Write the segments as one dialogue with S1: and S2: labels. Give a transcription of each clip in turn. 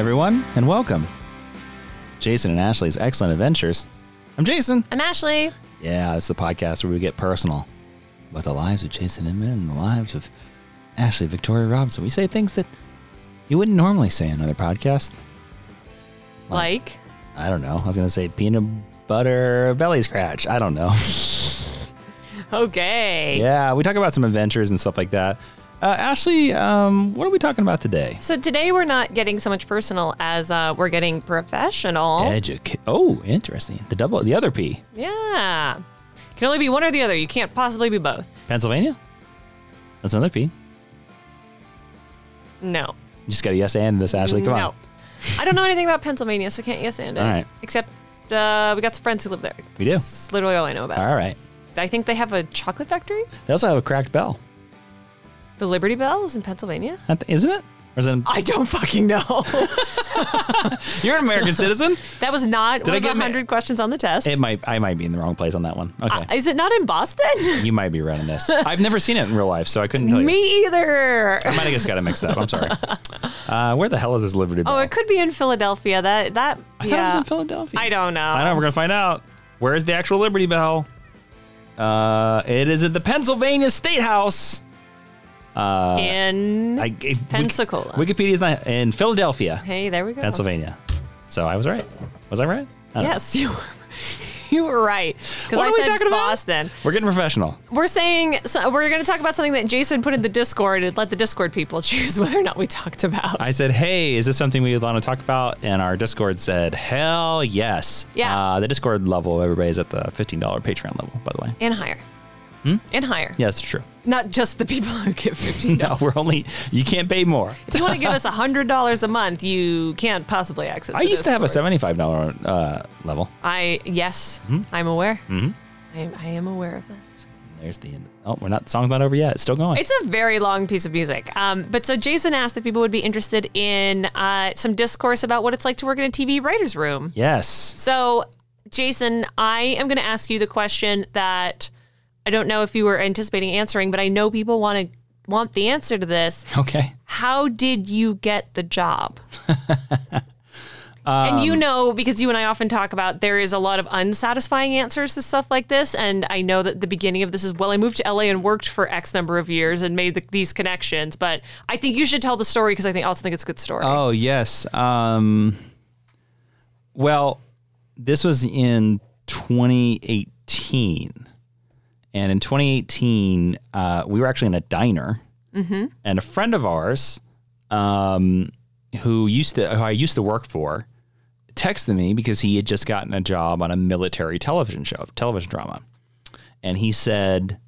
S1: everyone, and welcome. Jason and Ashley's Excellent Adventures. I'm Jason.
S2: I'm Ashley.
S1: Yeah, it's the podcast where we get personal about the lives of Jason Inman and the lives of Ashley Victoria Robinson. We say things that you wouldn't normally say on another podcast.
S2: Like?
S1: I don't know. I was going to say peanut butter belly scratch. I don't know.
S2: Okay.
S1: Yeah, we talk about some adventures and stuff like that. Ashley, what are we talking about today?
S2: So today we're not getting so much personal as we're getting professional.
S1: Oh, interesting. The other P.
S2: Yeah. Can only be one or the other. You can't possibly be both.
S1: Pennsylvania? That's another P.
S2: No.
S1: You just got a yes and this, Ashley. Come on.
S2: I don't know anything about Pennsylvania, so I can't yes and it.
S1: All right.
S2: Except we got some friends who live there.
S1: We do.
S2: That's literally all I know about.
S1: All right.
S2: I think they have a chocolate factory.
S1: They also have a cracked bell.
S2: The Liberty Bell is in Pennsylvania.
S1: Isn't it? Or is it?
S2: I don't fucking know.
S1: You're an American citizen.
S2: That was not one of the 100 questions on the test.
S1: I might be in the wrong place on that one. Okay.
S2: Is it not in Boston?
S1: You might be right on this. I've never seen it in real life, so I couldn't tell you.
S2: Me either.
S1: I might have just got it mixed up. I'm sorry. Where the hell is this Liberty Bell?
S2: Oh, it could be in Philadelphia.
S1: I thought it was in Philadelphia.
S2: I don't know.
S1: I know. We're going to find out. Where's the actual Liberty Bell? It is at the Pennsylvania State House.
S2: In Pensacola.
S1: Wikipedia's not in Philadelphia.
S2: Hey, there we go.
S1: Pennsylvania. So I was right. Was I right?
S2: Yes, you were right.
S1: What are we talking about?
S2: Boston.
S1: We're getting professional.
S2: We're saying we're going to talk about something that Jason put in the Discord and let the Discord people choose whether or not we talked about.
S1: I said, hey, is this something we want to talk about? And our Discord said, hell yes.
S2: Yeah.
S1: The Discord level, everybody's at the $15 Patreon level, by the way.
S2: And higher. And higher.
S1: Yeah, that's true.
S2: Not just the people who give $15.
S1: No, you can't pay more.
S2: If you want to give us $100 a month, you can't possibly access the
S1: I used to have a
S2: Discord.
S1: $75 level.
S2: Yes, I'm aware.
S1: Mm-hmm.
S2: I am aware of that.
S1: There's the end. Oh, song's not over yet. It's still going.
S2: It's a very long piece of music. But so Jason asked if people would be interested in some discourse about what it's like to work in a TV writer's room.
S1: Yes.
S2: So, Jason, I am going to ask you the question that I don't know if you were anticipating answering, but I know people want the answer to this.
S1: Okay.
S2: How did you get the job? And you know, because you and I often talk about there is a lot of unsatisfying answers to stuff like this. And I know that the beginning of this is, well, I moved to LA and worked for X number of years and made these connections. But I think you should tell the story because I also think it's a good story.
S1: Oh, yes. Well, this was in 2018. And in 2018, we were actually in a diner. Mm-hmm. And a friend of ours who I used to work for texted me because he had just gotten a job on a military television drama. And he said,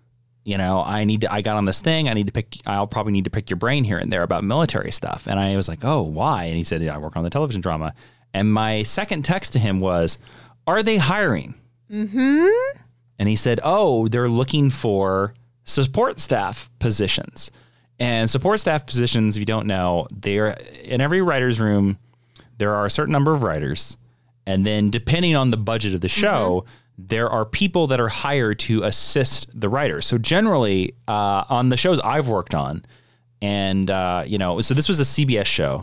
S1: I got on this thing. I'll probably need to pick your brain here and there about military stuff. And I was like, oh, why? And he said, yeah, I work on the television drama. And my second text to him was, are they hiring? Mm-hmm. And he said, oh, they're looking for support staff positions. And support staff positions, if you don't know, they're in every writer's room. There are a certain number of writers. And then depending on the budget of the show, there are people that are hired to assist the writers. So generally, on the shows I've worked on, and, so this was a CBS show.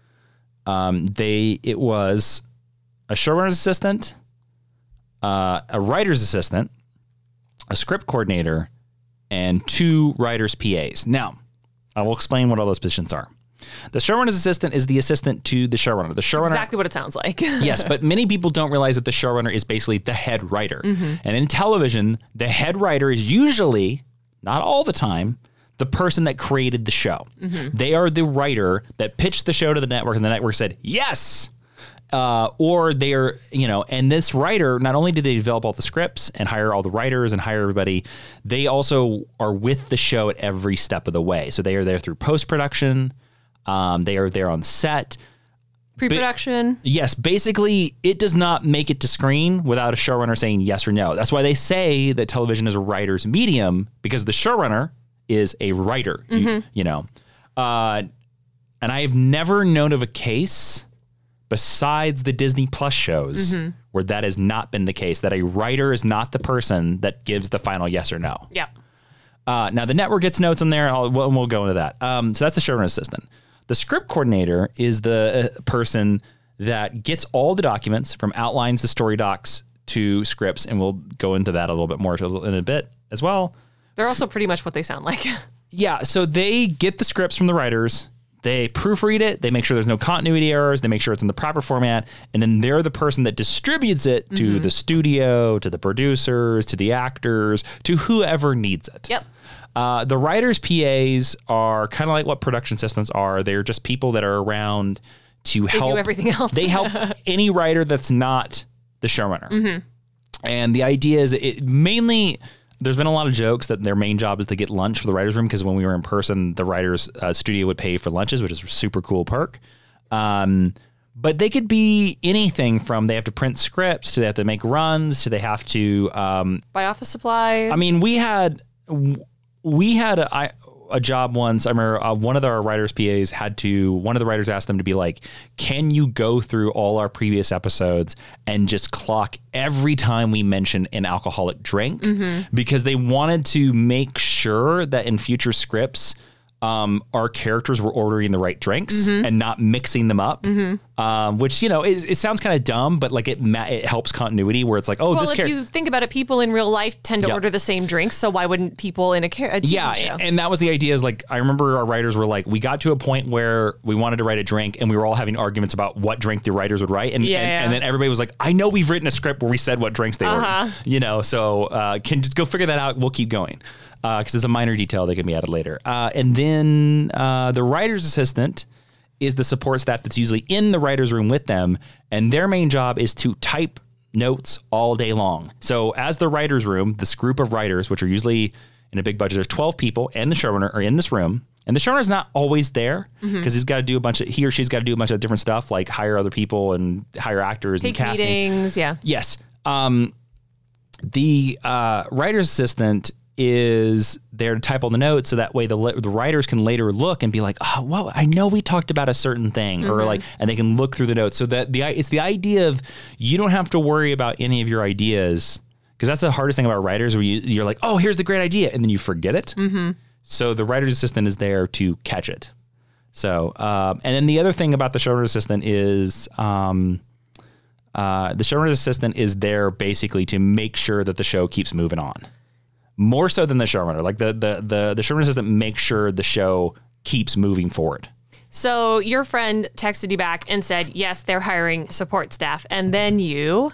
S1: It was a showrunner's assistant, a writer's assistant, a script coordinator, and 2 writers' PAs. Now, I will explain what all those positions are. The showrunner's assistant is the assistant to the showrunner.
S2: That's exactly what it sounds like.
S1: Yes, but many people don't realize that the showrunner is basically the head writer. Mm-hmm. And in television, the head writer is usually, not all the time, the person that created the show. Mm-hmm. They are the writer that pitched the show to the network, and the network said, yes! Or they're, and this writer, not only did they develop all the scripts and hire all the writers and hire everybody, they also are with the show at every step of the way. So they are there through post-production. They are there on set.
S2: Pre-production.
S1: Yes. Basically, it does not make it to screen without a showrunner saying yes or no. That's why they say that television is a writer's medium, because the showrunner is a writer, and I have never known of a case besides the Disney Plus shows where that has not been the case, that a writer is not the person that gives the final yes or no.
S2: Yeah.
S1: Now, the network gets notes on there. We'll go into that. So that's the showrunner assistant. The script coordinator is the person that gets all the documents from outlines to story docs to scripts, and we'll go into that a little bit more in a bit as well.
S2: They're also pretty much what they sound like.
S1: Yeah, so they get the scripts from the writers, they proofread it, they make sure there's no continuity errors, they make sure it's in the proper format, and then they're the person that distributes it to the studio, to the producers, to the actors, to whoever needs it.
S2: Yep.
S1: The writers' PAs are kind of like what production assistants are. They're just people that are around to help.
S2: They do everything else.
S1: They help any writer that's not the showrunner. And the idea is mainly, there's been a lot of jokes that their main job is to get lunch for the writer's room, because when we were in person, the writer's studio would pay for lunches, which is a super cool perk. But they could be anything from they have to print scripts to they have to make runs to they have to
S2: buy office supplies.
S1: I mean, we had a job once. I remember one of our writers' PAs one of the writers asked them to be like, can you go through all our previous episodes and just clock every time we mention an alcoholic drink? Because they wanted to make sure that in future scripts, our characters were ordering the right drinks and not mixing them up, which, it sounds kind of dumb, but like it helps continuity where it's like,
S2: well, if you think about it, people in real life tend to order the same drinks. So why wouldn't people in a TV show?
S1: And that was the idea, is like, I remember our writers were like, we got to a point where we wanted to write a drink and we were all having arguments about what drink the writers would write. And then everybody was like, I know we've written a script where we said what drinks they were, so can just go figure that out. We'll keep going. Because it's a minor detail that can be added later. And then the writer's assistant is the support staff that's usually in the writer's room with them. And their main job is to type notes all day long. So as the writer's room, this group of writers, which are usually in a big budget, there's 12 people and the showrunner are in this room. And the showrunner's not always there because he or she's got to do a bunch of different stuff, like hire other people and hire actors and casting.
S2: Meetings, yeah.
S1: Yes. The writer's assistant is there to type all the notes, so that way the writers can later look and be like, oh, well, I know we talked about a certain thing, or like, and they can look through the notes. So that it's the idea of you don't have to worry about any of your ideas, because that's the hardest thing about writers, where you're like, oh, here's the great idea, and then you forget it. So the writer's assistant is there to catch it. So and then the other thing about the showrunner's assistant is the showrunner's assistant is there basically to make sure that the show keeps moving on. More so than the showrunner. Like the showrunner assistant makes sure the show keeps moving forward.
S2: So your friend texted you back and said, yes, they're hiring support staff. And then you...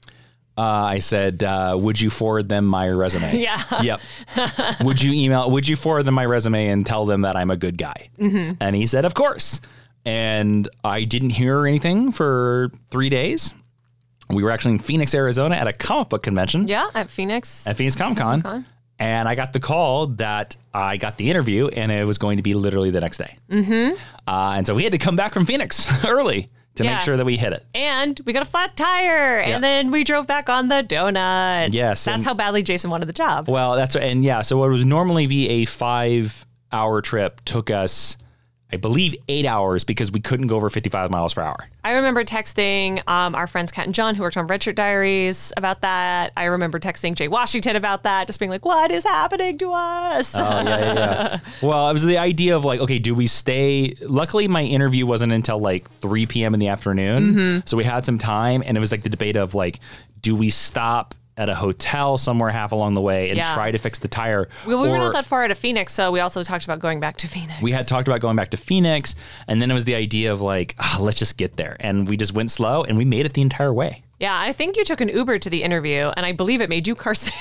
S1: I said, would you forward them my resume?
S2: Yeah.
S1: Yep. Would you forward them my resume and tell them that I'm a good guy? And he said, of course. And I didn't hear anything for 3 days. We were actually in Phoenix, Arizona at a comic book convention.
S2: Yeah, at Phoenix
S1: Comic-Con. And I got the call that I got the interview, and it was going to be literally the next day. And so we had to come back from Phoenix early to make sure that we hit it.
S2: And we got a flat tire, and then we drove back on the donut.
S1: Yes.
S2: That's how badly Jason wanted the job.
S1: Well, that's right. And so what would normally be a 5-hour trip took us, I believe, 8 hours, because we couldn't go over 55 miles per hour.
S2: I remember texting our friends Kat and John, who worked on Red Shirt Diaries, about that. I remember texting Jay Washington about that, just being like, what is happening to us?
S1: Oh, yeah. Well, it was the idea of like, okay, do we stay? Luckily, my interview wasn't until like 3 p.m. in the afternoon. So we had some time, and it was like the debate of like, do we stop at a hotel somewhere half along the way and try to fix the tire?
S2: We were not that far out of Phoenix, so we also talked about going back to Phoenix.
S1: We had talked about going back to Phoenix, and then it was the idea of like, let's just get there. And we just went slow, and we made it the entire way.
S2: Yeah, I think you took an Uber to the interview, and I believe it made you car sick.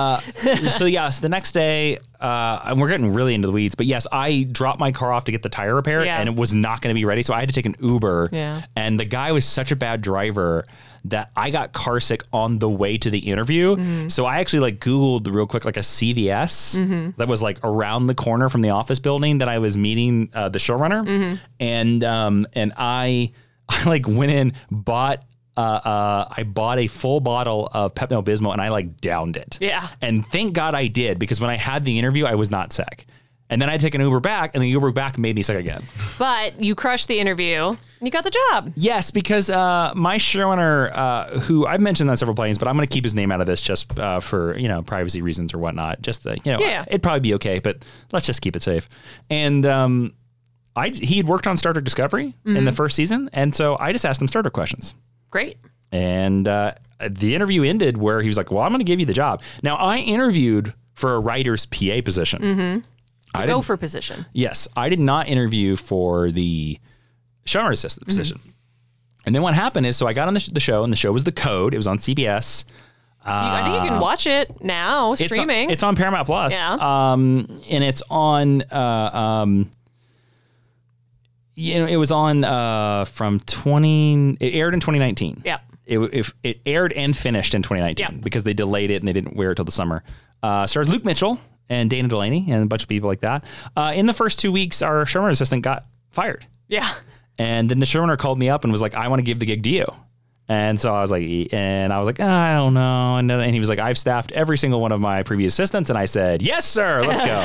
S1: So yes, the next day, and we're getting really into the weeds, but yes, I dropped my car off to get the tire repaired, and it was not going to be ready, so I had to take an Uber.
S2: Yeah.
S1: And the guy was such a bad driver that I got car sick on the way to the interview. So I actually like Googled real quick, like a CVS that was like around the corner from the office building that I was meeting the showrunner. And I like went in, bought I bought a full bottle of Pepto-Bismol and I like downed it.
S2: Yeah.
S1: And thank God I did, because when I had the interview, I was not sick. And then I took an Uber back, and the Uber back made me sick again. But
S2: you crushed the interview, and you got the job.
S1: Yes, because my showrunner, who I've mentioned on several planes, but I'm going to keep his name out of this just for privacy reasons or whatnot. Just it'd probably be okay, but let's just keep it safe. And he had worked on Star Trek Discovery in the first season, and so I just asked him Star Trek questions.
S2: Great.
S1: And the interview ended where he was like, well, I'm going to give you the job. Now, I interviewed for a writer's PA position.
S2: Gopher position.
S1: Yes. I did not interview for the showrunner assistant position. And then what happened is, so I got on the show, and the show was The Code. It was on CBS.
S2: I think you can watch it now, streaming.
S1: It's on Paramount Plus.
S2: Yeah.
S1: And it's on, it was on it aired in 2019.
S2: Yeah.
S1: It aired and finished in 2019 because they delayed it and they didn't wear it till the summer. Stars Luke Mitchell and Dana Delaney and a bunch of people like that. In the first 2 weeks, our showrunner assistant got fired.
S2: Yeah.
S1: And then the showrunner called me up and was like, I want to give the gig to you. And so I was like, I don't know. And he was like, I've staffed every single one of my previous assistants. And I said, yes, sir, let's go.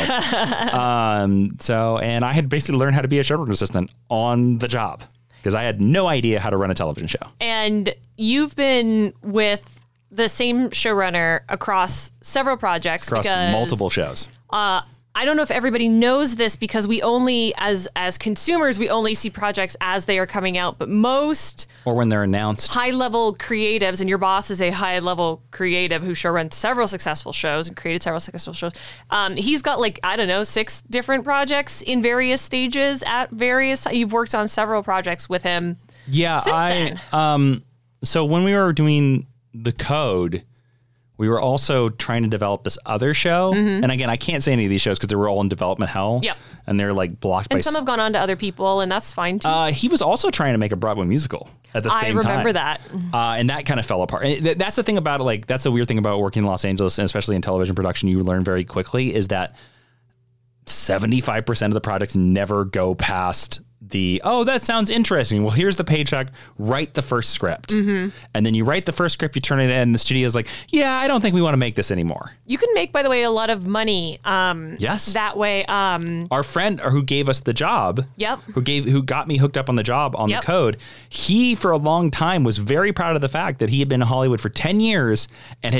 S1: And I had basically learned how to be a showrunner assistant on the job because I had no idea how to run a television show.
S2: And you've been with the same showrunner across several projects.
S1: Across multiple shows.
S2: I don't know if everybody knows this because we only, as consumers, we only see projects as they are coming out, but most...
S1: Or when they're announced.
S2: High-level creatives, and your boss is a high-level creative who showruns several successful shows and created several successful shows. He's got 6 different projects in various stages at various... You've worked on several projects with him since then.
S1: So when we were doing The Code... We were also trying to develop this other show. And again, I can't say any of these shows because they were all in development hell.
S2: Yep.
S1: And they're blocked by...
S2: And some have gone on to other people, and that's fine too.
S1: He was also trying to make a Broadway musical at the same time.
S2: I remember that.
S1: And that kind of fell apart. And that's the thing about it. That's the weird thing about working in Los Angeles, and especially in television production, you learn very quickly is that 75% of the projects never go past that sounds interesting. Well, here's the paycheck. Write the first script. And then you write the first script, you turn it in, and the studio's like, yeah, I don't think we want to make this anymore.
S2: You can make, by the way, a lot of money.
S1: Yes.
S2: That way.
S1: Our friend who gave us the job,
S2: Yep.
S1: who got me hooked up on the job on The Code, he for a long time was very proud of the fact that he had been in Hollywood for 10 years and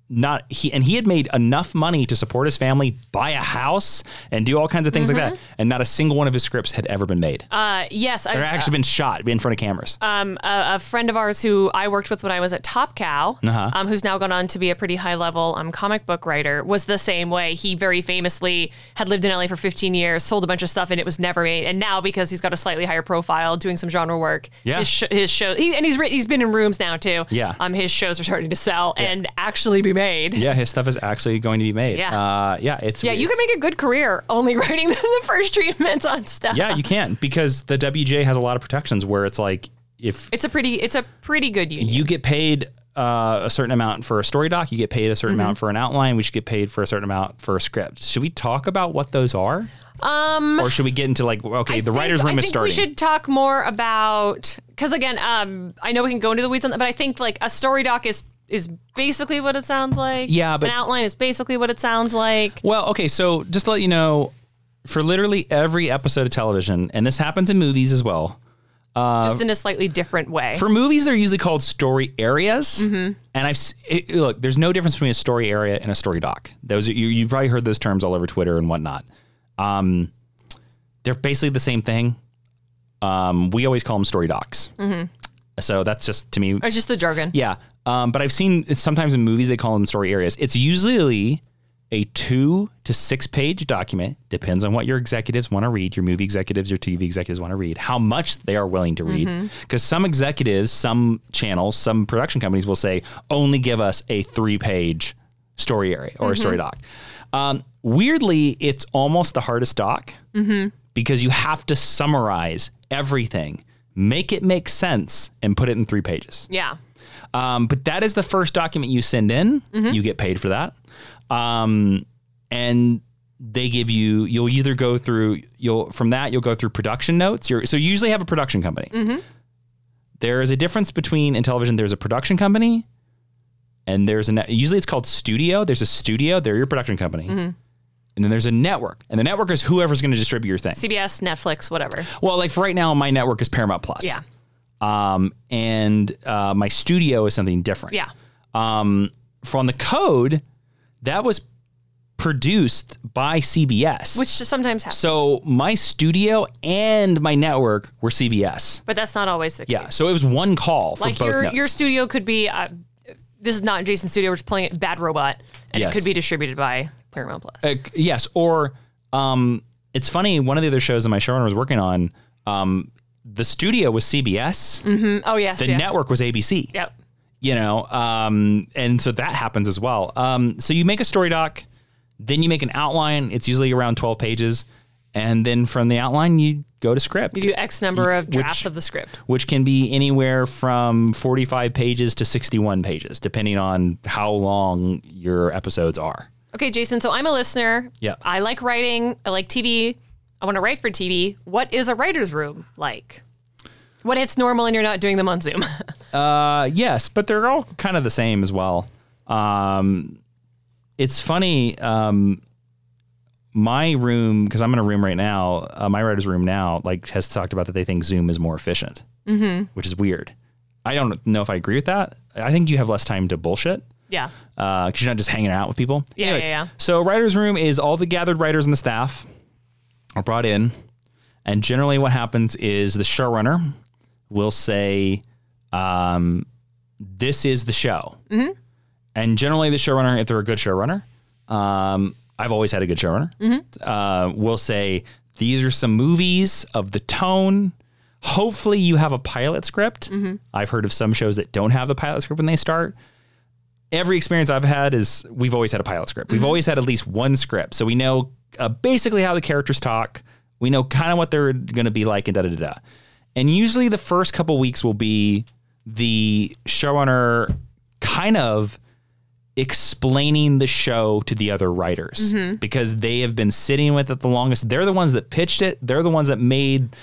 S1: he had made enough money to support his family, buy a house, and do all kinds of things like that. And not a single one of his scripts had ever been made.
S2: Yes.
S1: They're actually been shot in front of cameras.
S2: A friend of ours who I worked with when I was at Top Cow, who's now gone on to be a pretty high level comic book writer, was the same way. He very famously had lived in LA for 15 years, sold a bunch of stuff, and it was never made. And now, because he's got a slightly higher profile, doing some genre work, his show, he's been in rooms now too.
S1: Yeah.
S2: His shows are starting to sell and actually be made.
S1: Yeah, his stuff is actually going to be made.
S2: Yeah. You can make a good career only writing the first treatments on stuff.
S1: Yeah, you can, because the WJ has a lot of protections where it's like if
S2: it's a pretty good union.
S1: You get paid a certain amount for a story doc, you get paid a certain amount for an outline, we should get paid for a certain amount for a script. Should we talk about what those are? Or should we get into the writer's room is starting?
S2: I think we should talk more about, because again, I know we can go into the weeds on that, but I think a story doc is basically what it sounds like.
S1: Yeah, but
S2: an outline is basically what it sounds like.
S1: Well, okay, so just to let you know, for literally every episode of television, and this happens in movies as well.
S2: Just in a slightly different way.
S1: For movies, they're usually called story areas. And look, there's no difference between a story area and a story doc. Those you probably heard those terms all over Twitter and whatnot. They're basically the same thing. We always call them story docs. So that's just, to me,
S2: it's just the jargon.
S1: Yeah. But I've seen sometimes in movies they call them story areas. It's usually a 2 to 6 page document. Depends on what your executives want to read, your movie executives, your TV executives want to read, how much they are willing to read. Because some executives, some channels, some production companies will say, only give us a 3 page story area or a story doc. Weirdly, it's almost the hardest doc because you have to summarize everything, make it make sense, and put it in 3 pages.
S2: Yeah.
S1: But that is the first document you send in. You get paid for that. And they give you'll either go through, you'll go through production notes. So you usually have a production company. There is a difference between, in television, there's a production company and usually it's called studio. There's a studio, they're your production company. And then there's a network, and the network is whoever's going to distribute your thing.
S2: CBS, Netflix, whatever.
S1: Well, for right now, my network is Paramount Plus.
S2: Yeah.
S1: And my studio is something different.
S2: Yeah.
S1: From The Code, that was produced by CBS.
S2: Which sometimes happens.
S1: So my studio and my network were CBS.
S2: But that's not always the case.
S1: Yeah, so it was one call for
S2: like
S1: both notes.
S2: your studio could be, this is not Jason's studio, we're just playing it Bad Robot, and
S1: Yes.
S2: it could be distributed by Paramount Plus.
S1: Yes, or it's funny, one of the other shows that my showrunner was working on, the studio was CBS.
S2: Oh, yes.
S1: The network was ABC.
S2: Yep.
S1: You know, and so that happens as well. So you make a story doc, then you make an outline. It's usually around 12 pages. And then from the outline, you go to script.
S2: You do X number of drafts of the script.
S1: Which can be anywhere from 45 pages to 61 pages, depending on how long your episodes are.
S2: Okay, Jason, so I'm a listener.
S1: Yeah.
S2: I like writing. I like TV. I want to write for TV. What is a writer's room like? When it's normal and you're not doing them on Zoom.
S1: Yes, but they're all kind of the same as well. It's funny, my room, because I'm in a room right now, my writer's room now, like, has talked about that they think Zoom is more efficient, which is weird. I don't know if I agree with that. I think you have less time to bullshit.
S2: Yeah.
S1: Because you're not just hanging out with people.
S2: Yeah,
S1: Anyways,
S2: yeah.
S1: So writer's room is all the gathered writers and the staff are brought in. And generally what happens is the showrunner will say, this is the show. Mm-hmm. And generally the showrunner, if they're a good showrunner, I've always had a good showrunner, will say, these are some movies of the tone. Hopefully you have a pilot script. I've heard of some shows that don't have the pilot script when they start. Every experience I've had is we've always had a pilot script. We've always had at least one script. So we know basically how the characters talk. We know kind of what they're going to be like and da-da-da-da. And usually the first couple weeks will be the showrunner kind of explaining the show to the other writers because they have been sitting with it the longest. They're the ones that pitched it. They're the ones that made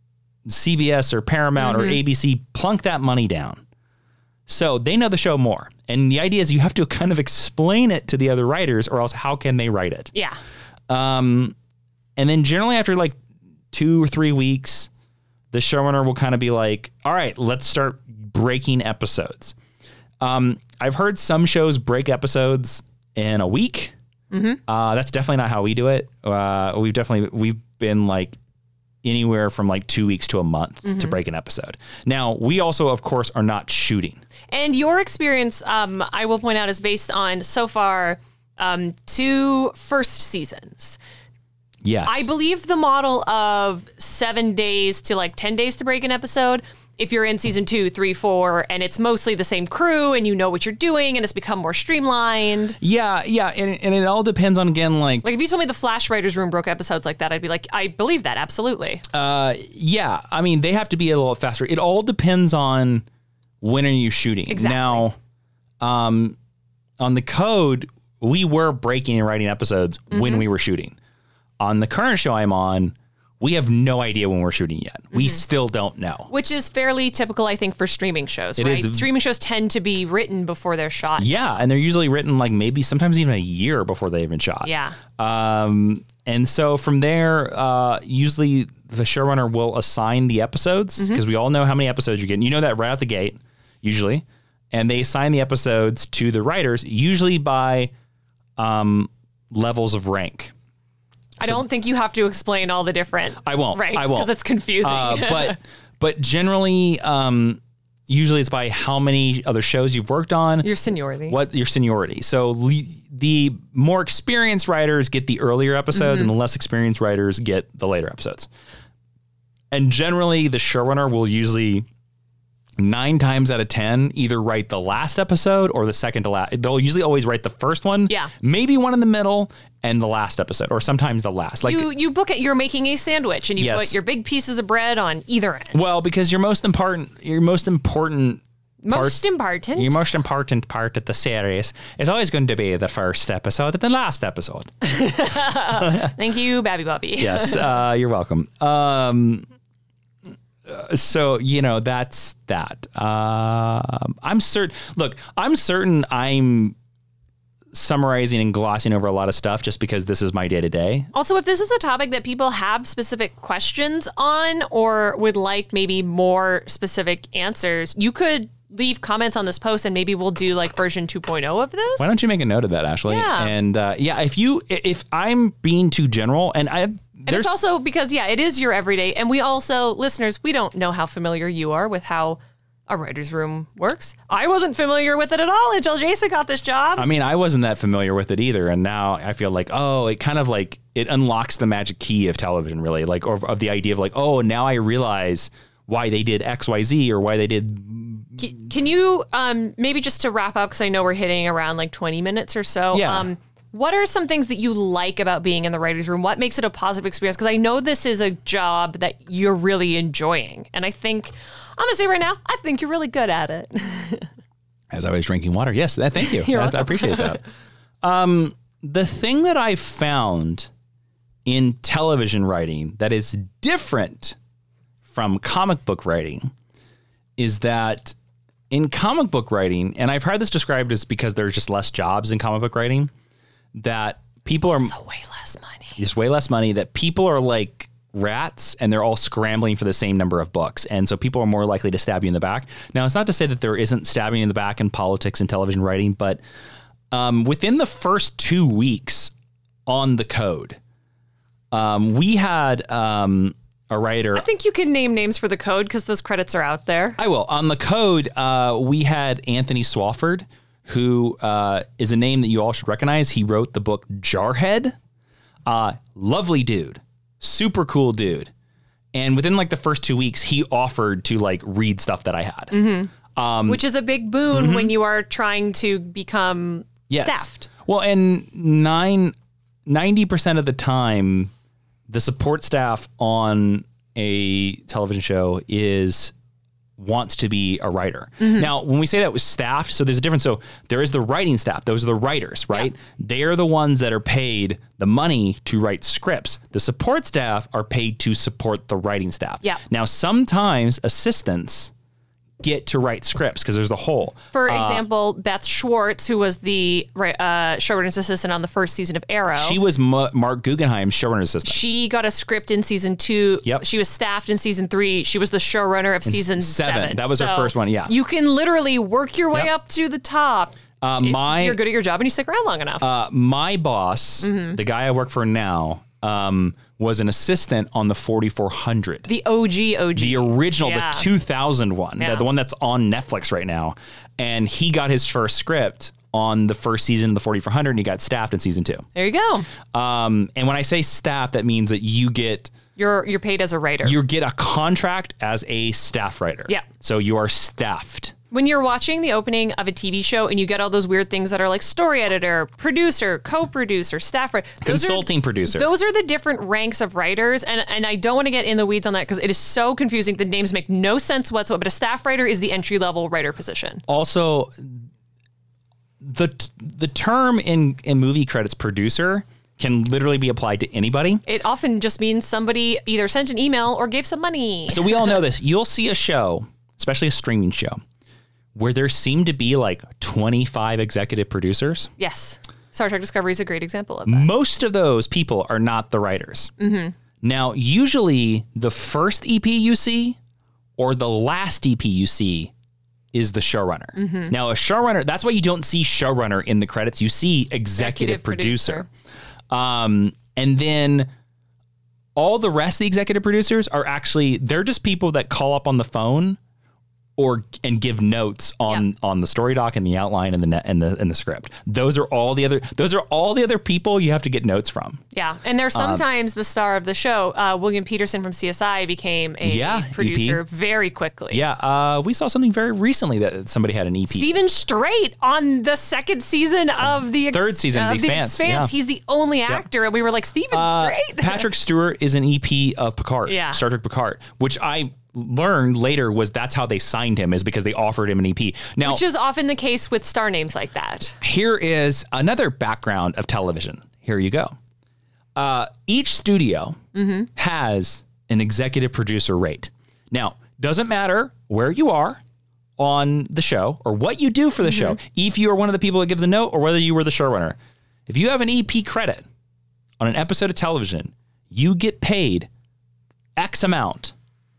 S1: CBS or Paramount or ABC plunk that money down. So they know the show more. And the idea is you have to kind of explain it to the other writers or else how can they write it?
S2: Yeah.
S1: And then generally after like 2 or 3 weeks, the showrunner will kind of be like, all right, let's start breaking episodes. I've heard some shows break episodes in a week. That's definitely not how we do it. We've been like anywhere from like 2 weeks to a month to break an episode. Now, we also, of course, are not shooting.
S2: And your experience, I will point out, is based on so far 2 first seasons.
S1: Yes.
S2: I believe the model of 7 days to like 10 days to break an episode. If you're in season 2, 3, 4, and it's mostly the same crew and you know what you're doing and it's become more streamlined.
S1: Yeah. And it all depends on, again, like
S2: if you told me the Flash Writers Room broke episodes like that, I'd be like, I believe that. Absolutely.
S1: yeah. I mean, they have to be a little faster. It all depends on when are you shooting.
S2: Exactly.
S1: Now, on the Code, we were breaking and writing episodes when we were shooting. On the current show I'm on, we have no idea when we're shooting yet. We still don't know.
S2: Which is fairly typical, I think, for streaming shows,
S1: It
S2: right?
S1: is.
S2: Streaming shows tend to be written before they're shot.
S1: Yeah, and they're usually written like maybe sometimes even a year before they've been shot.
S2: Yeah.
S1: And so from there, usually the showrunner will assign the episodes because we all know how many episodes you're getting. You know that right out the gate, usually. And they assign the episodes to the writers, usually by levels of rank.
S2: I don't think you have to explain all the different
S1: I won't.
S2: ranks
S1: I won't.
S2: because it's confusing.
S1: But generally, usually it's by how many other shows you've worked on.
S2: Your seniority.
S1: What your seniority. So the more experienced writers get the earlier episodes and the less experienced writers get the later episodes. And generally the showrunner will usually 9 times out of 10 either write the last episode or the second to last. They'll usually always write the first one.
S2: Yeah.
S1: Maybe one in the middle and the last episode, or sometimes the last. Like
S2: you book it. You're making a sandwich, and you
S1: Yes.
S2: put your big pieces of bread on either end.
S1: well, because your most important
S2: Most important.
S1: Your most important part of the series is always going to be the first episode and the last episode.
S2: Thank you, Babby Bobby.
S1: Yes, you're welcome. So, that's that. I'm certain I'm summarizing and glossing over a lot of stuff just because this is my day-to-day.
S2: Also, if this is a topic that people have specific questions on or would like maybe more specific answers, you could leave comments on this post, and maybe we'll do like version 2.0 of this.
S1: Why don't you make a note of that, Ashley?
S2: Yeah.
S1: And if I'm being too general, and
S2: it's also because, it is your everyday. And we also, listeners, we don't know how familiar you are with how a writer's room works. I wasn't familiar with it at all until Jason got this job.
S1: I mean, I wasn't that familiar with it either. And now I feel like, it kind of like it unlocks the magic key of television, really, like, or of the idea of like, now I realize why they did X, Y, Z, or why they did.
S2: Can you maybe just to wrap up, because I know we're hitting around like 20 minutes or so.
S1: Yeah.
S2: What are some things that you like about being in the writer's room? What makes it a positive experience? Because I know this is a job that you're really enjoying. And I think, I'm going to say right now, I think you're really good at it.
S1: As I was drinking water. Yes, thank you. I appreciate that. The thing that I found in television writing that is different from comic book writing is that in comic book writing, and I've heard this described as because there's just less jobs in comic book writing, that people are
S2: so way less money.
S1: Just way less money, that people are like rats and they're all scrambling for the same number of books. And so people are more likely to stab you in the back. Now, it's not to say that there isn't stabbing in the back in politics and television writing, but within the first 2 weeks on The Code, we had a writer.
S2: I think you can name names for The Code because those credits are out there.
S1: I will. On The Code, we had Anthony Swafford, who is a name that you all should recognize. He wrote the book Jarhead. Lovely dude. Super cool dude. And within like the first 2 weeks, he offered to like read stuff that I had.
S2: Mm-hmm. Which is a big boon when you are trying to become staffed.
S1: Well, and 90% of the time, the support staff on a television show wants to be a writer. Mm-hmm. Now, when we say that was staffed, so there's a difference. So there is the writing staff. Those are the writers, right? Yeah. They are the ones that are paid the money to write scripts. The support staff are paid to support the writing staff.
S2: Yeah.
S1: Now, sometimes assistants get to write scripts because there's a hole.
S2: For example, Beth Schwartz, who was the showrunner's assistant on the first season of Arrow.
S1: She was Mark Guggenheim's showrunner's assistant.
S2: She got a script in season 2.
S1: Yep.
S2: She was staffed in season 3. She was the showrunner of season 7.
S1: That was her first one, yeah.
S2: You can literally work your way up to the top if you're good at your job and you stick around long enough.
S1: My boss, the guy I work for now, was an assistant on the 4400.
S2: The OG.
S1: The original, the 2000 one, the one that's on Netflix right now. And he got his first script on the first season of the 4400, and he got staffed in season 2.
S2: There you go.
S1: And when I say staff, that means that you get...
S2: You're paid as a writer.
S1: You get a contract as a staff writer.
S2: Yeah.
S1: So you are staffed.
S2: When you're watching the opening of a TV show and you get all those weird things that are like story editor, producer, co-producer, staff writer,
S1: consulting producer.
S2: Those are the different ranks of writers. And I don't want to get in the weeds on that because it is so confusing. The names make no sense whatsoever. But a staff writer is the entry-level writer position.
S1: Also, the term in movie credits producer can literally be applied to anybody.
S2: It often just means somebody either sent an email or gave some money.
S1: So we all know this. You'll see a show, especially a streaming show, where there seem to be like 25 executive producers.
S2: Yes. Star Trek Discovery is a great example of that.
S1: Most of those people are not the writers. Mm-hmm. Now, usually the first EP you see or the last EP you see is the showrunner. Mm-hmm. Now, a showrunner, that's why you don't see showrunner in the credits. You see executive producer. And then all the rest of the executive producers are actually, they're just people that call up on the phone and give notes on the story doc and the outline and the script. Those are all the other people you have to get notes from.
S2: Yeah, and there's sometimes the star of the show, William Peterson from CSI, became a producer
S1: EP.
S2: Very quickly.
S1: Yeah, we saw something very recently that somebody had an EP.
S2: Stephen Strait on the second season of the
S1: third season of The Expanse. Yeah.
S2: He's the only actor, and we were like, Stephen Strait.
S1: Patrick Stewart is an EP of Picard.
S2: Yeah.
S1: Star Trek Picard, which I learned later that's how they signed him, is because they offered him an EP. Now,
S2: which is often the case with star names like that.
S1: Here is another background of television. Here you go. Each studio has an executive producer rate. Now, doesn't matter where you are on the show or what you do for the show, if you are one of the people that gives a note or whether you were the showrunner. If you have an EP credit on an episode of television, you get paid X amount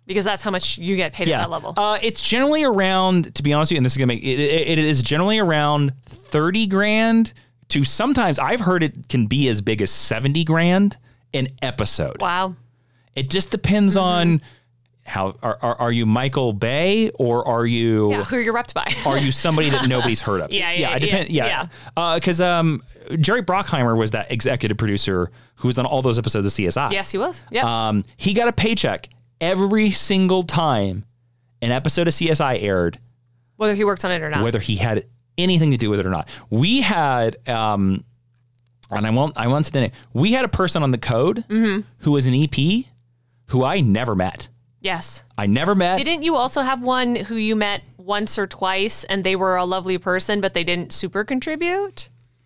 S2: Because that's how much you get paid at that level.
S1: It's generally around, to be honest with you, and this is going to make it is generally around 30 grand to sometimes I've heard it can be as big as 70 grand an episode.
S2: Wow.
S1: It just depends on how are you Michael Bay or are you
S2: who you're repped by?
S1: Are you somebody that nobody's heard of? It depends. Because Jerry Bruckheimer was that executive producer who was on all those episodes of CSI.
S2: Yes, he was. Yeah.
S1: He got a paycheck every single time an episode of CSI aired,
S2: whether he worked on it or not.
S1: Whether he had anything to do with it or not. We had and I won't say the name. We had a person on the code who was an EP who I never met.
S2: Yes.
S1: I never met.
S2: Didn't you also have one who you met once or twice and they were a lovely person, but they didn't super contribute?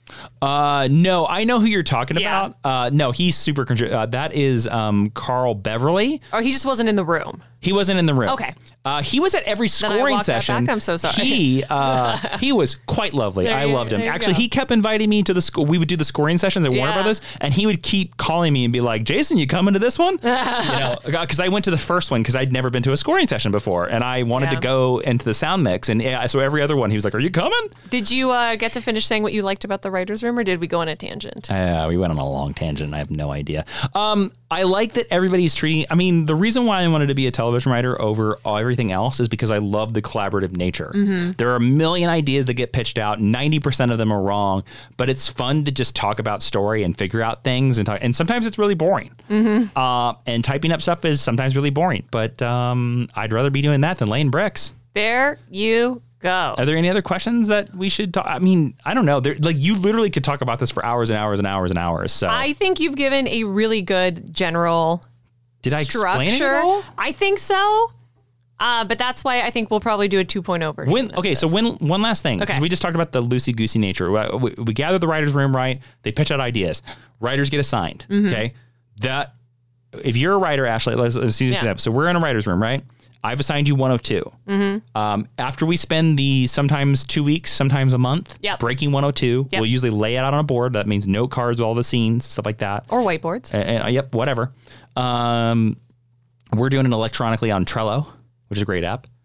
S1: No, I know who you're talking about. No, he's super that is Carl Beverly.
S2: Oh, he just wasn't in the room.
S1: He wasn't in the room.
S2: Okay.
S1: He was at every scoring session.
S2: I'm so sorry.
S1: He was quite lovely. I loved him. Actually, he kept inviting me to the school. We would do the scoring sessions at Warner Brothers, and he would keep calling me and be like, "Jason, you coming to this one?" Because I went to the first one because I'd never been to a scoring session before, and I wanted to go into the sound mix. And so every other one, he was like, "Are you coming?"
S2: Did you get to finish saying what you liked about the writer's room, or did we go on a tangent?
S1: We went on a long tangent. I have no idea. I like that everybody's treating. I mean, the reason why I wanted to be a television writer over everything else is because I love the collaborative nature. There are a million ideas that get pitched out. 90% of them are wrong, but it's fun to just talk about story and figure out things and sometimes it's really boring. And typing up stuff is sometimes really boring, but I'd rather be doing that than laying bricks.
S2: There you go.
S1: Are there any other questions that we should talk? I mean, I don't know. You literally could talk about this for hours and hours and hours and hours. So
S2: I think you've given a really good general
S1: Did I explain it at all?
S2: I think so. But that's why I think we'll probably do a 2.0 version.
S1: One last thing, because we just talked about the loosey-goosey nature. We gather the writer's room, right? They pitch out ideas. Writers get assigned, okay? That if you're a writer, Ashley, let's do this up. So we're in a writer's room, right? I've assigned you 102. After we spend the sometimes 2 weeks, sometimes a month, breaking 102, we'll usually lay it out on a board. That means note cards, all the scenes, stuff like that.
S2: Or whiteboards.
S1: Whatever. We're doing it electronically on Trello, which is a great app.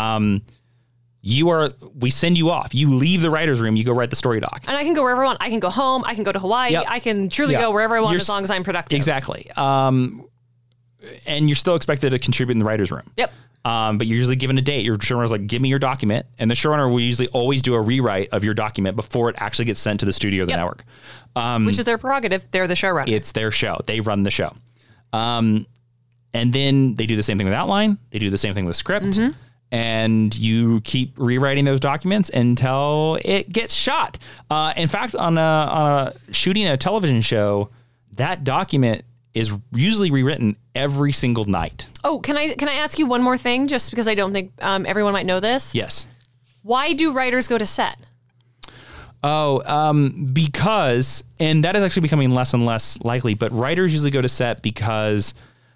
S1: We send you off. You leave the writer's room, you go write the story doc.
S2: And I can go wherever I want. I can go home. I can go to Hawaii. I can truly go wherever I want as long as I'm productive.
S1: Exactly. And you're still expected to contribute in the writer's room.
S2: Yep.
S1: But you're usually given a date. Your showrunner's like, give me your document. And the showrunner will usually always do a rewrite of your document before it actually gets sent to the studio or the network.
S2: Which is their prerogative. They're the showrunner.
S1: It's their show. They run the show. And then they do the same thing with outline. They do the same thing with script. And you keep rewriting those documents until it gets shot. In fact, on shooting a television show, that document is usually rewritten every single night. Oh,
S2: can I ask you one more thing, just because I don't think everyone might know this?
S1: Yes.
S2: Why do writers go to set?
S1: Because, and that is actually becoming less and less likely, but writers usually go to set because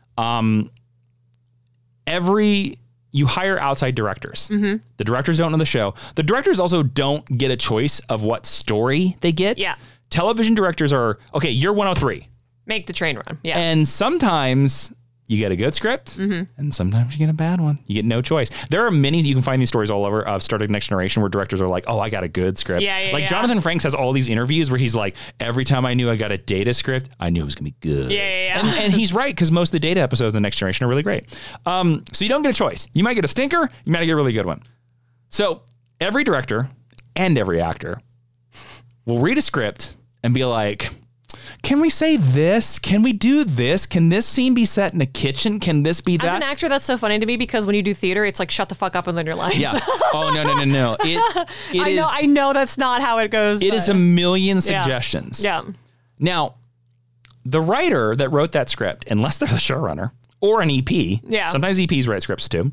S1: you hire outside directors. The directors don't know the show. The directors also don't get a choice of what story they get.
S2: Yeah.
S1: Television directors are, okay, you're 103.
S2: Make the train run. Yeah.
S1: And sometimes you get a good script and sometimes you get a bad one. You get no choice. There are many, you can find these stories all over of Star Trek Next Generation where directors are like, oh, I got a good script. Jonathan Frakes has all these interviews where he's like, every time I knew I got a Data script, I knew it was going to be good. And he's right, because most of the Data episodes of Next Generation are really great. So you don't get a choice. You might get a stinker, you might get a really good one. So every director and every actor will read a script and be like, can we say this? Can we do this? Can this scene be set in a kitchen? Can this be that?
S2: As an actor, that's so funny to me because when you do theater, it's like, shut the fuck up and learn your lines.
S1: Yeah. Oh, no.
S2: I know that's not how it goes.
S1: It is a million suggestions.
S2: Yeah.
S1: Now, the writer that wrote that script, unless they're the showrunner or an EP, sometimes EPs write scripts too,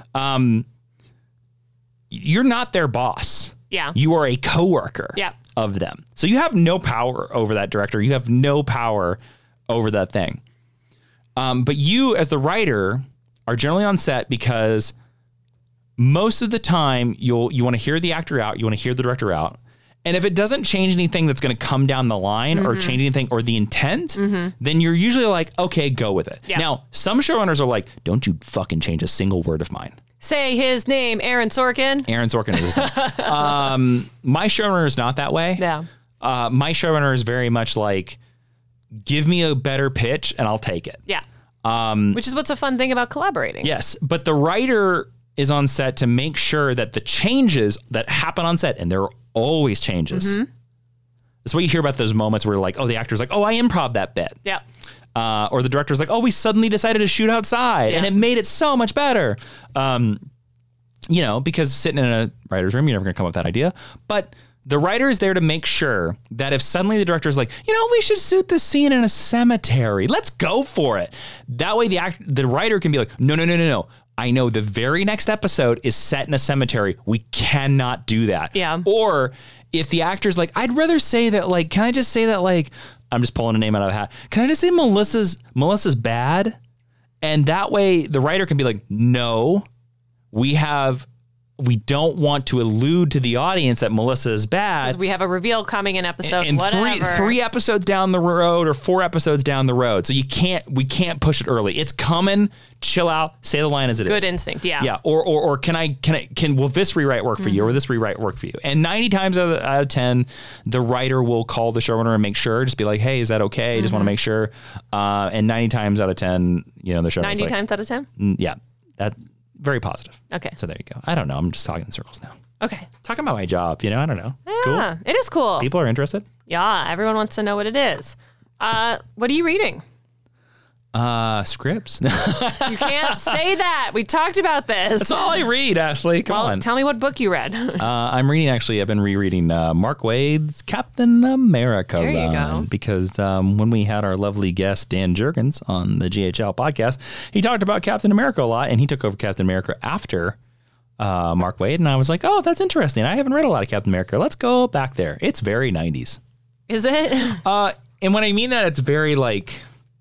S1: you're not their boss.
S2: Yeah.
S1: You are a coworker.
S2: Yeah.
S1: Of them. So you have no power over that director. You have no power over that thing. But you as the writer are generally on set because most of the time you want to hear the actor out, you want to hear the director out, And if it doesn't change anything that's going to come down the line or change anything or the intent, then you're usually like, okay, go with it.
S2: Yeah.
S1: Now, some showrunners are like, don't you fucking change a single word of mine.
S2: Say his name, Aaron Sorkin.
S1: Aaron Sorkin is his name. My showrunner is not that way.
S2: Yeah.
S1: My showrunner is very much like, give me a better pitch and I'll take it.
S2: Yeah. Which is what's a fun thing about collaborating.
S1: Yes, but the writer is on set to make sure that the changes that happen on set, and there are always changes. That's why you hear about those moments where like, oh, the actor's like, oh, I improv that bit.
S2: Yeah.
S1: Or the director's like, oh, we suddenly decided to shoot outside and it made it so much better. Because sitting in a writer's room, you're never going to come up with that idea. But the writer is there to make sure that if suddenly the director's like, we should shoot this scene in a cemetery. Let's go for it. That way the writer can be like, no. I know the very next episode is set in a cemetery. We cannot do that.
S2: Yeah.
S1: Or if the actor's like, I'd rather say that, like, can I just say that, like, I'm just pulling a name out of the hat. Can I just say Melissa's bad? And that way the writer can be like, no, we don't want to allude to the audience that Melissa is bad.
S2: Because we have a reveal coming in episode
S1: and
S2: whatever.
S1: three episodes down the road or 4 episodes down the road. So we can't push it early. It's coming. Chill out. Say the line as it is.
S2: Good instinct. Yeah.
S1: Yeah. Or will this rewrite work for you? Or this rewrite work for you? And 90 times out of 10, the writer will call the showrunner and make sure, just be like, hey, is that okay? Just want to make sure. And 90 times out of 10, the showrunner's
S2: 90 times out of 10?
S1: Yeah. That very positive.
S2: Okay.
S1: So there you go. I don't know. I'm just talking in circles now.
S2: Okay.
S1: Talking about my job, I don't know. It's
S2: Yeah,
S1: cool.
S2: it is cool.
S1: People are interested.
S2: Yeah, everyone wants to know what it is. What are you reading?
S1: Scripts.
S2: You can't say that. We talked about this.
S1: That's all I read, Ashley. Come on.
S2: Tell me what book you read.
S1: I've been rereading Mark Waid's Captain America
S2: There you
S1: run.
S2: go.
S1: Because when we had our lovely guest, Dan Jurgens, on the GHL podcast, he talked about Captain America a lot, and he took over Captain America after Mark Waid. And I was like, oh, that's interesting. I haven't read a lot of Captain America. Let's go back there. It's very 90s.
S2: Is it?
S1: And when I mean that, it's very like...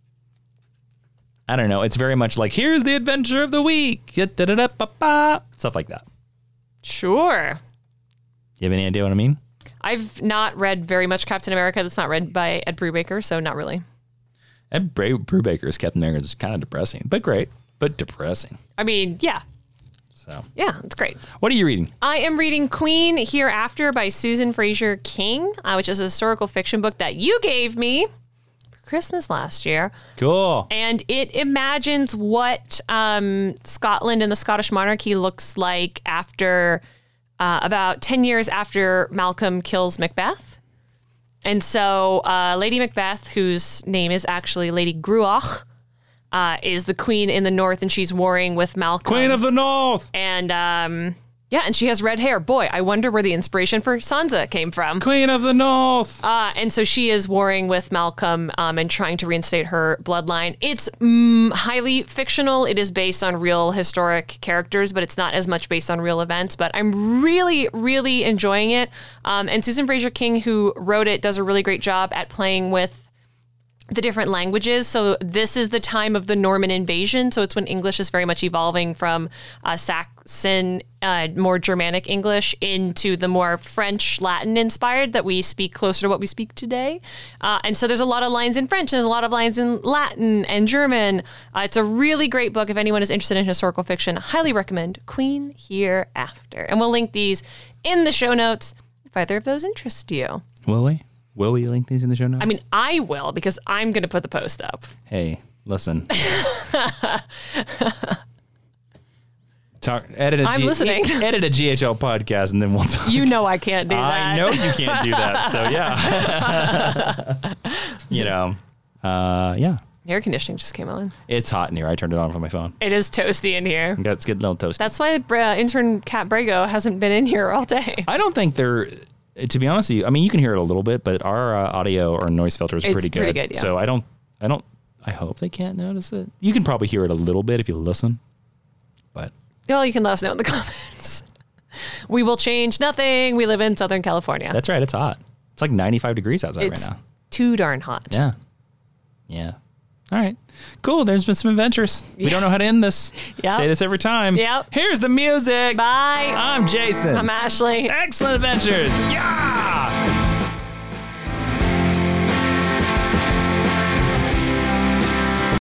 S1: I don't know. It's very much like, here's the adventure of the week. Stuff like that.
S2: Sure.
S1: You have any idea what I mean?
S2: I've not read very much Captain America that's not read by Ed Brubaker, so not really.
S1: Ed Brubaker's Captain America is kind of depressing, but great, but depressing.
S2: I mean, yeah.
S1: So
S2: Yeah, it's great.
S1: what are you reading?
S2: I am reading Queen Hereafter by Susan Fraser King, which is a historical fiction book that you gave me for Christmas last year.
S1: Cool.
S2: And it imagines what Scotland and the Scottish monarchy looks like after about 10 years after Malcolm kills Macbeth. And so Lady Macbeth, whose name is actually Lady Gruach, is the queen in the north, and she's warring with Malcolm.
S1: Queen of the North.
S2: And and she has red hair. Boy, I wonder where the inspiration for Sansa came from.
S1: Queen of the North.
S2: And so she is warring with Malcolm and trying to reinstate her bloodline. It's highly fictional. It is based on real historic characters, but it's not as much based on real events. But I'm really, really enjoying it. And Susan Fraser King, who wrote it, does a really great job at playing with the different languages. So this is the time of the Norman invasion. So it's when English is very much evolving from Saxon, more Germanic English into the more French, Latin inspired that we speak closer to what we speak today. And so there's a lot of lines in French, and there's a lot of lines in Latin and German. It's a really great book. If anyone is interested in historical fiction, I highly recommend Queen Hereafter. And we'll link these in the show notes if either of those interest you.
S1: Will we? Will we link these in the show notes?
S2: I mean, I will, because I'm going to put the post up.
S1: Hey, listen. Edit a GHL podcast, and then we'll talk.
S2: You know I can't do that.
S1: I know you can't do that. So yeah, yeah.
S2: Air conditioning just came on.
S1: It's hot in here. I turned it on from my phone.
S2: It is toasty in here.
S1: It's getting a little toasty.
S2: That's why intern Kat Brago hasn't been in here all day.
S1: I don't think they're. To be honest with you, I mean, you can hear it a little bit, but our audio or noise filter is pretty good.
S2: Yeah.
S1: So I hope they can't notice it. You can probably hear it a little bit if you listen, but.
S2: Well, you can let us know in the comments. We will change nothing. We live in Southern California.
S1: That's right. It's hot. It's like 95 degrees outside right now.
S2: Too darn hot.
S1: Yeah. Yeah. All right. Cool. There's been some adventures. We don't know how to end this.
S2: Yep.
S1: Say this every time.
S2: Yep.
S1: Here's the music.
S2: Bye.
S1: I'm Jason.
S2: I'm Ashley.
S1: Excellent adventures. Yeah.